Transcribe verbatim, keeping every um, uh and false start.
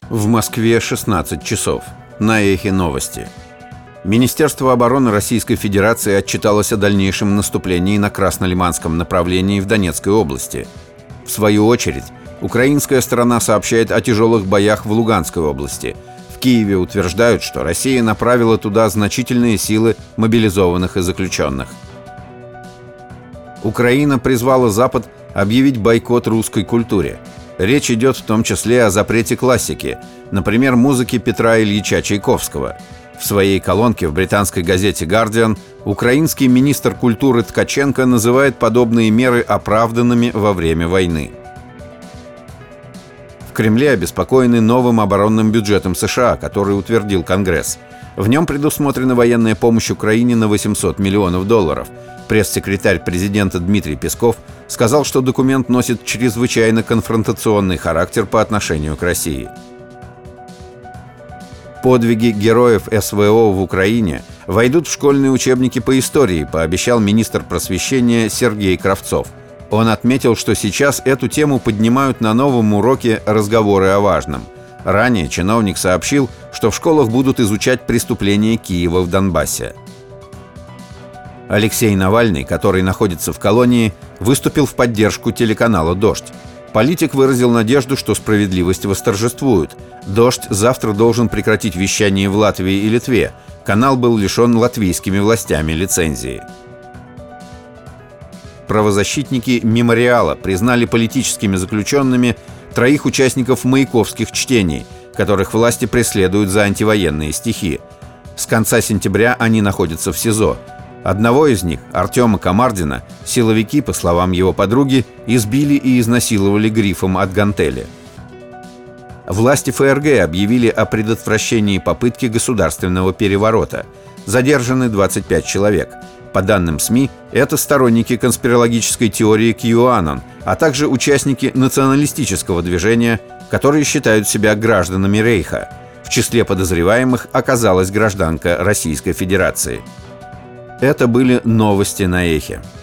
В Москве шестнадцать часов. На Эхе новости. Министерство обороны Российской Федерации отчиталось о дальнейшем наступлении на Краснолиманском направлении в Донецкой области. В свою очередь, украинская сторона сообщает о тяжелых боях в Луганской области. В Киеве утверждают, что Россия направила туда значительные силы мобилизованных и заключенных. Украина призвала Запад объявить бойкот русской культуре. Речь идет в том числе о запрете классики, например, музыки Петра Ильича Чайковского. В своей колонке в британской газете «Гардиан» украинский министр культуры Ткаченко называет подобные меры оправданными во время войны. В Кремле обеспокоены новым оборонным бюджетом США, который утвердил Конгресс. В нем предусмотрена военная помощь Украине на восемьсот миллионов долларов. Пресс-секретарь президента Дмитрий Песков сказал, что документ носит чрезвычайно конфронтационный характер по отношению к России. Подвиги героев эс вэ о в Украине войдут в школьные учебники по истории, пообещал министр просвещения Сергей Кравцов. Он отметил, что сейчас эту тему поднимают на новом уроке «Разговоры о важном». Ранее чиновник сообщил, что в школах будут изучать преступления Киева в Донбассе. Алексей Навальный, который находится в колонии, выступил в поддержку телеканала «Дождь». Политик выразил надежду, что справедливость восторжествует. «Дождь» завтра должен прекратить вещание в Латвии и Литве. Канал был лишен латвийскими властями лицензии. Правозащитники «Мемориала» признали политическими заключенными троих участников маяковских чтений, которых власти преследуют за антивоенные стихи. С конца сентября они находятся в СИЗО. Одного из них, Артема Комардина, силовики, по словам его подруги, избили и изнасиловали грифом от гантели. Власти эф эр гэ объявили о предотвращении попытки государственного переворота. Задержаны двадцать пять человек. По данным СМИ, это сторонники конспирологической теории QAnon, а также участники националистического движения, которые считают себя гражданами Рейха. В числе подозреваемых оказалась гражданка Российской Федерации. Это были новости на Эхе.